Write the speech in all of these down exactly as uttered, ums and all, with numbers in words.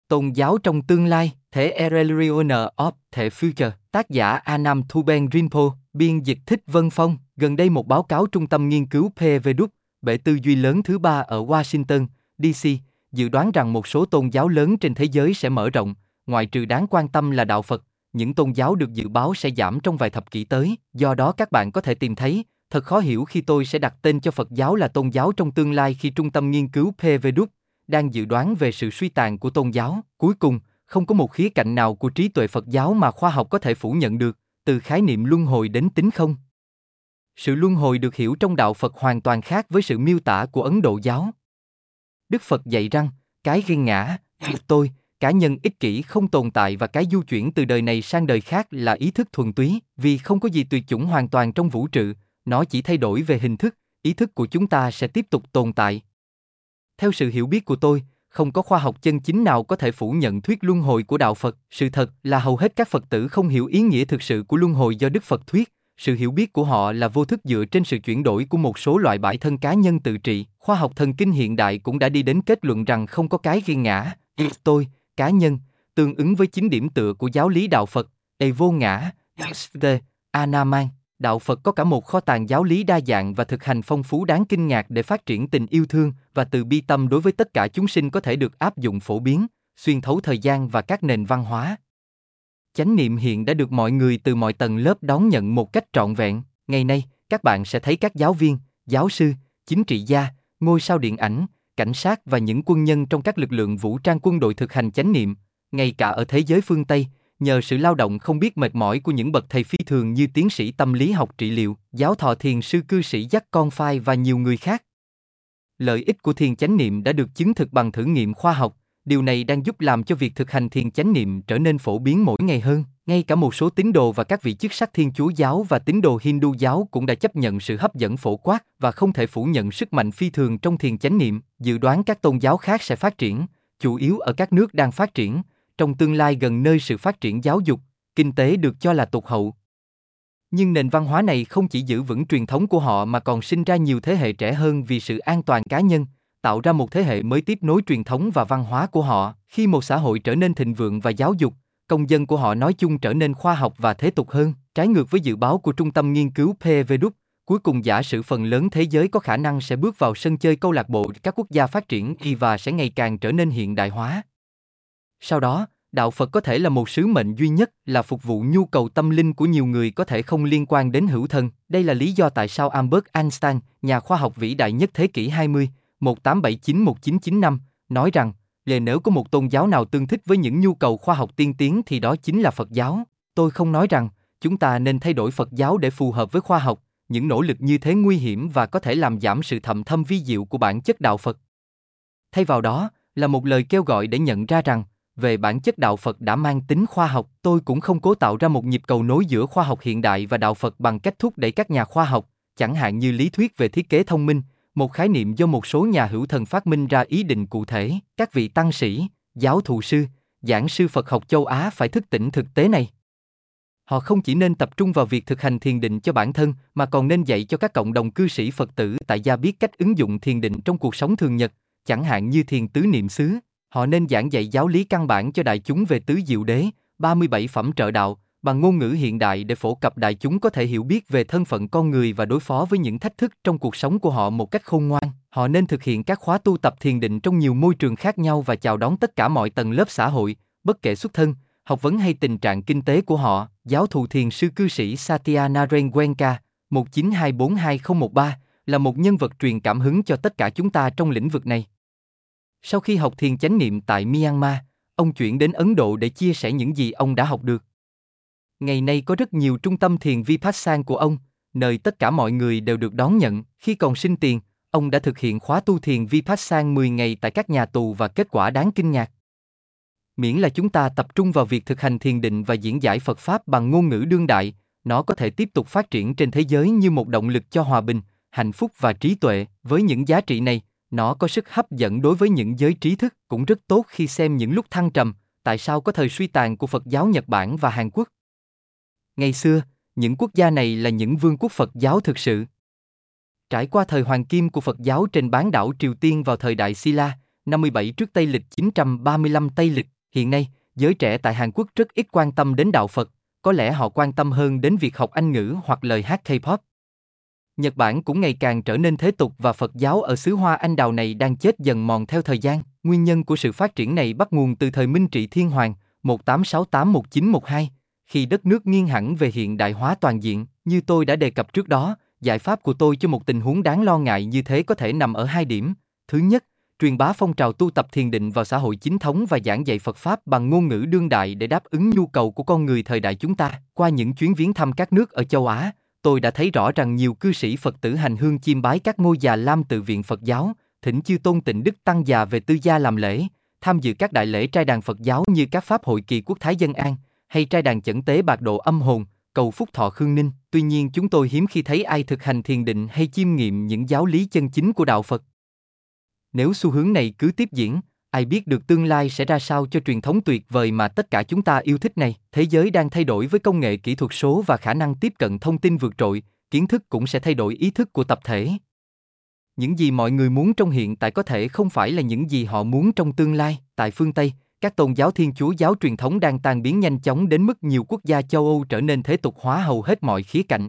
Tôn giáo trong tương lai, The Religion of the Future, tác giả Anam Thuben Rinpo, biên dịch Thích Vân Phong. Gần đây một báo cáo Trung tâm Nghiên cứu pê vê đê, bể tư duy lớn thứ ba ở Washington, đê xê, dự đoán rằng một số tôn giáo lớn trên thế giới sẽ mở rộng, ngoại trừ đáng quan tâm là đạo Phật. Những tôn giáo được dự báo sẽ giảm trong vài thập kỷ tới, do đó các bạn có thể tìm thấy, thật khó hiểu khi tôi sẽ đặt tên cho Phật giáo là tôn giáo trong tương lai khi Trung tâm Nghiên cứu pê vê đê đang dự đoán về sự suy tàn của tôn giáo. Cuối cùng, không có một khía cạnh nào của trí tuệ Phật giáo mà khoa học có thể phủ nhận được, từ khái niệm luân hồi đến tính không. Sự luân hồi được hiểu trong đạo Phật hoàn toàn khác với sự miêu tả của Ấn Độ giáo. Đức Phật dạy rằng, cái ghen ngã, tôi, cá nhân ích kỷ không tồn tại và cái du chuyển từ đời này sang đời khác là ý thức thuần túy, vì không có gì tuyệt chủng hoàn toàn trong vũ trụ, nó chỉ thay đổi về hình thức, ý thức của chúng ta sẽ tiếp tục tồn tại. Theo sự hiểu biết của tôi, không có khoa học chân chính nào có thể phủ nhận thuyết luân hồi của đạo Phật. Sự thật là hầu hết các Phật tử không hiểu ý nghĩa thực sự của luân hồi do Đức Phật thuyết. Sự hiểu biết của họ là vô thức dựa trên sự chuyển đổi của một số loại bãi thân cá nhân tự trị. Khoa học thần kinh hiện đại cũng đã đi đến kết luận rằng không có cái riêng ngã, tôi, cá nhân, tương ứng với chính điểm tựa của giáo lý đạo Phật, ê vô ngã, anaman. Đạo Phật có cả một kho tàng giáo lý đa dạng và thực hành phong phú đáng kinh ngạc để phát triển tình yêu thương và từ bi tâm đối với tất cả chúng sinh có thể được áp dụng phổ biến, xuyên thấu thời gian và các nền văn hóa. Chánh niệm hiện đã được mọi người từ mọi tầng lớp đón nhận một cách trọn vẹn. Ngày nay, các bạn sẽ thấy các giáo viên, giáo sư, chính trị gia, ngôi sao điện ảnh, cảnh sát và những quân nhân trong các lực lượng vũ trang quân đội thực hành chánh niệm, ngay cả ở thế giới phương Tây, nhờ sự lao động không biết mệt mỏi của những bậc thầy phi thường như tiến sĩ tâm lý học trị liệu, giáo thọ thiền sư cư sĩ Jack Confai và nhiều người khác. Lợi ích của thiền chánh niệm đã được chứng thực bằng thử nghiệm khoa học, điều này đang giúp làm cho việc thực hành thiền chánh niệm trở nên phổ biến mỗi ngày hơn. Ngay cả một số tín đồ và các vị chức sắc Thiên Chúa giáo và tín đồ Hindu giáo cũng đã chấp nhận sự hấp dẫn phổ quát và không thể phủ nhận sức mạnh phi thường trong thiền chánh niệm. Dự đoán các tôn giáo khác sẽ phát triển, chủ yếu ở các nước đang phát triển, trong tương lai gần nơi sự phát triển giáo dục, kinh tế được cho là tụt hậu. Nhưng nền văn hóa này không chỉ giữ vững truyền thống của họ mà còn sinh ra nhiều thế hệ trẻ hơn vì sự an toàn cá nhân, tạo ra một thế hệ mới tiếp nối truyền thống và văn hóa của họ. Khi một xã hội trở nên thịnh vượng và giáo dục, công dân của họ nói chung trở nên khoa học và thế tục hơn. Trái ngược với dự báo của Trung tâm Nghiên cứu pê vê đê, cuối cùng giả sử phần lớn thế giới có khả năng sẽ bước vào sân chơi câu lạc bộ các quốc gia phát triển và sẽ ngày càng trở nên hiện đại hóa. Sau đó, đạo Phật có thể là một sứ mệnh duy nhất là phục vụ nhu cầu tâm linh của nhiều người có thể không liên quan đến hữu thần. Đây là lý do tại sao Albert Einstein, nhà khoa học vĩ đại nhất thế kỷ hai mươi, một tám bảy chín một chín chín năm, nói rằng, nếu có một tôn giáo nào tương thích với những nhu cầu khoa học tiên tiến thì đó chính là Phật giáo. Tôi không nói rằng, chúng ta nên thay đổi Phật giáo để phù hợp với khoa học, những nỗ lực như thế nguy hiểm và có thể làm giảm sự thậm thâm vi diệu của bản chất đạo Phật. Thay vào đó, là một lời kêu gọi để nhận ra rằng, về bản chất đạo Phật đã mang tính khoa học. Tôi cũng không cố tạo ra một nhịp cầu nối giữa khoa học hiện đại và đạo Phật bằng cách thúc đẩy các nhà khoa học, chẳng hạn như lý thuyết về thiết kế thông minh, một khái niệm do một số nhà hữu thần phát minh ra ý định cụ thể. Các vị tăng sĩ, giáo thụ sư, giảng sư Phật học châu Á phải thức tỉnh thực tế này. Họ không chỉ nên tập trung vào việc thực hành thiền định cho bản thân, mà còn nên dạy cho các cộng đồng cư sĩ Phật tử tại gia biết cách ứng dụng thiền định trong cuộc sống thường nhật, chẳng hạn như thiền tứ niệm xứ. Họ nên giảng dạy giáo lý căn bản cho đại chúng về tứ diệu đế, ba mươi bảy phẩm trợ đạo, bằng ngôn ngữ hiện đại để phổ cập đại chúng có thể hiểu biết về thân phận con người và đối phó với những thách thức trong cuộc sống của họ một cách khôn ngoan. Họ nên thực hiện các khóa tu tập thiền định trong nhiều môi trường khác nhau và chào đón tất cả mọi tầng lớp xã hội, bất kể xuất thân, học vấn hay tình trạng kinh tế của họ. Giáo thụ thiền sư cư sĩ Satya Naren Goenka, một chín hai bốn hai không một ba, là một nhân vật truyền cảm hứng cho tất cả chúng ta trong lĩnh vực này. Sau khi học thiền chánh niệm tại Myanmar, ông chuyển đến Ấn Độ để chia sẻ những gì ông đã học được. Ngày nay có rất nhiều trung tâm thiền Vipassana của ông, nơi tất cả mọi người đều được đón nhận. Khi còn sinh tiền, ông đã thực hiện khóa tu thiền Vipassana mười ngày tại các nhà tù và kết quả đáng kinh ngạc. Miễn là chúng ta tập trung vào việc thực hành thiền định và diễn giải Phật Pháp bằng ngôn ngữ đương đại, nó có thể tiếp tục phát triển trên thế giới như một động lực cho hòa bình, hạnh phúc và trí tuệ. Với những giá trị này, nó có sức hấp dẫn đối với những giới trí thức, cũng rất tốt khi xem những lúc thăng trầm, tại sao có thời suy tàn của Phật giáo Nhật Bản và Hàn Quốc. Ngày xưa, những quốc gia này là những vương quốc Phật giáo thực sự. Trải qua thời hoàng kim của Phật giáo trên bán đảo Triều Tiên vào thời đại Silla, năm mươi bảy trước Tây lịch chín trăm ba mươi lăm Tây lịch, Hiện nay, giới trẻ tại Hàn Quốc rất ít quan tâm đến đạo Phật, có lẽ họ quan tâm hơn đến việc học Anh ngữ hoặc lời hát K-pop. Nhật Bản cũng ngày càng trở nên thế tục và Phật giáo ở xứ Hoa Anh Đào này đang chết dần mòn theo thời gian. Nguyên nhân của sự phát triển này bắt nguồn từ thời Minh Trị Thiên Hoàng, một tám sáu tám đến một chín một hai, khi đất nước nghiêng hẳn về hiện đại hóa toàn diện. Như tôi đã đề cập trước đó, giải pháp của tôi cho một tình huống đáng lo ngại như thế có thể nằm ở hai điểm. Thứ nhất, truyền bá phong trào tu tập thiền định vào xã hội chính thống và giảng dạy Phật Pháp bằng ngôn ngữ đương đại để đáp ứng nhu cầu của con người thời đại chúng ta. Qua những chuyến viếng thăm các nước ở châu Á, tôi đã thấy rõ rằng nhiều cư sĩ Phật tử hành hương chiêm bái các ngôi già lam tự viện Phật giáo, thỉnh Chư Tôn Tịnh Đức Tăng già về tư gia làm lễ, tham dự các đại lễ trai đàn Phật giáo như các pháp hội kỳ quốc thái dân an, hay trai đàn chẩn tế bạc độ âm hồn, cầu phúc thọ khương ninh. Tuy nhiên chúng tôi hiếm khi thấy ai thực hành thiền định hay chiêm nghiệm những giáo lý chân chính của đạo Phật. Nếu xu hướng này cứ tiếp diễn, ai biết được tương lai sẽ ra sao cho truyền thống tuyệt vời mà tất cả chúng ta yêu thích này. Thế giới đang thay đổi với công nghệ kỹ thuật số và khả năng tiếp cận thông tin vượt trội, kiến thức cũng sẽ thay đổi ý thức của tập thể. Những gì mọi người muốn trong hiện tại có thể không phải là những gì họ muốn trong tương lai. Tại phương Tây, các tôn giáo Thiên Chúa giáo truyền thống đang tan biến nhanh chóng đến mức nhiều quốc gia châu Âu trở nên thế tục hóa hầu hết mọi khía cạnh.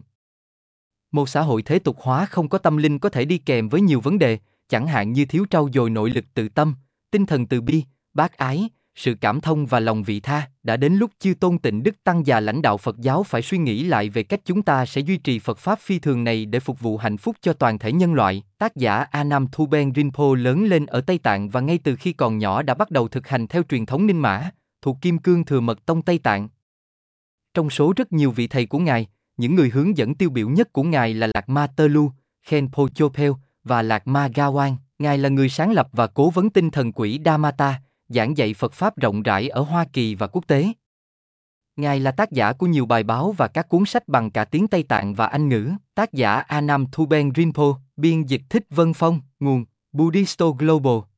Một xã hội thế tục hóa không có tâm linh có thể đi kèm với nhiều vấn đề, chẳng hạn như thiếu trau dồi nội lực tự tâm, tinh thần từ bi, bác ái, sự cảm thông và lòng vị tha. Đã đến lúc Chư Tôn Tịnh Đức Tăng già lãnh đạo Phật giáo phải suy nghĩ lại về cách chúng ta sẽ duy trì Phật Pháp phi thường này để phục vụ hạnh phúc cho toàn thể nhân loại. Tác giả A Nam Thu Ben Rinpo lớn lên ở Tây Tạng và ngay từ khi còn nhỏ đã bắt đầu thực hành theo truyền thống Ninh Mã, thuộc Kim Cương Thừa Mật Tông Tây Tạng. Trong số rất nhiều vị thầy của Ngài, những người hướng dẫn tiêu biểu nhất của Ngài là Lạc Ma Tơ Lu, Khenpo Chopel và Lạc Ma Gawan. Ngài là người sáng lập và cố vấn tinh thần quỹ Dhamata, giảng dạy Phật Pháp rộng rãi ở Hoa Kỳ và quốc tế. Ngài là tác giả của nhiều bài báo và các cuốn sách bằng cả tiếng Tây Tạng và Anh ngữ. Tác giả A Nam Thu Ben Rinpo, biên dịch Thích Vân Phong, nguồn Buddhisto Global.